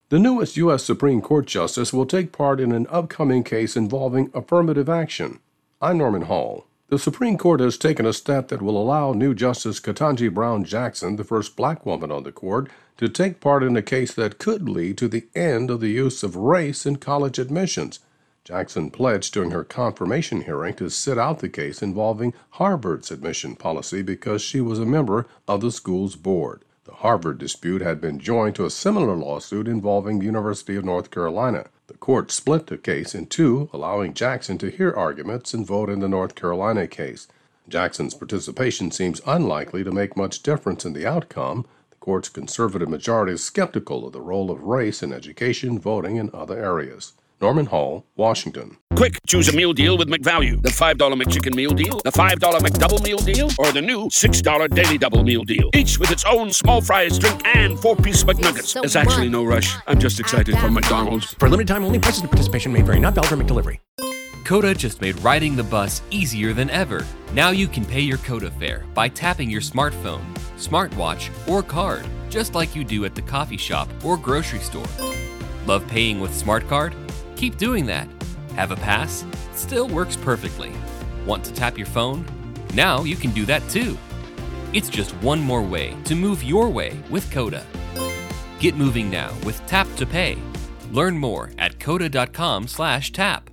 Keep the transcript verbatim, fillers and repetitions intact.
The newest U S Supreme Court justice will take part in an upcoming case involving affirmative action. I'm Norman Hall. The Supreme Court has taken a step that will allow new Justice Ketanji Brown Jackson, the first black woman on the court, to take part in a case that could lead to the end of the use of race in college admissions. Jackson pledged during her confirmation hearing to sit out the case involving Harvard's admission policy because she was a member of the school's board. The Harvard dispute had been joined to a similar lawsuit involving the University of North Carolina. The court split the case in two, allowing Jackson to hear arguments and vote in the North Carolina case. Jackson's participation seems unlikely to make much difference in the outcome. The court's conservative majority is skeptical of the role of race in education, voting, and other areas. Norman Hall, Washington. Quick, choose a meal deal with McValue. The five dollar McChicken Meal Deal, the five dollar McDouble Meal Deal, or the new six dollar Daily Double Meal Deal. Each with its own small fries, drink, and four-piece McNuggets. There's actually no rush. I'm just excited for McDonald's. For limited time only, prices and participation may vary. Not valid for McDelivery. Coda just made riding the bus easier than ever. Now you can pay your Coda fare by tapping your smartphone, smartwatch, or card, just like you do at the coffee shop or grocery store. Love paying with SmartCard? Keep doing that. Have a pass? Still works perfectly. Want to tap your phone? Now you can do that too. It's just one more way to move your way with Coda. Get moving now with Tap to Pay. Learn more at coda dot com slash tap.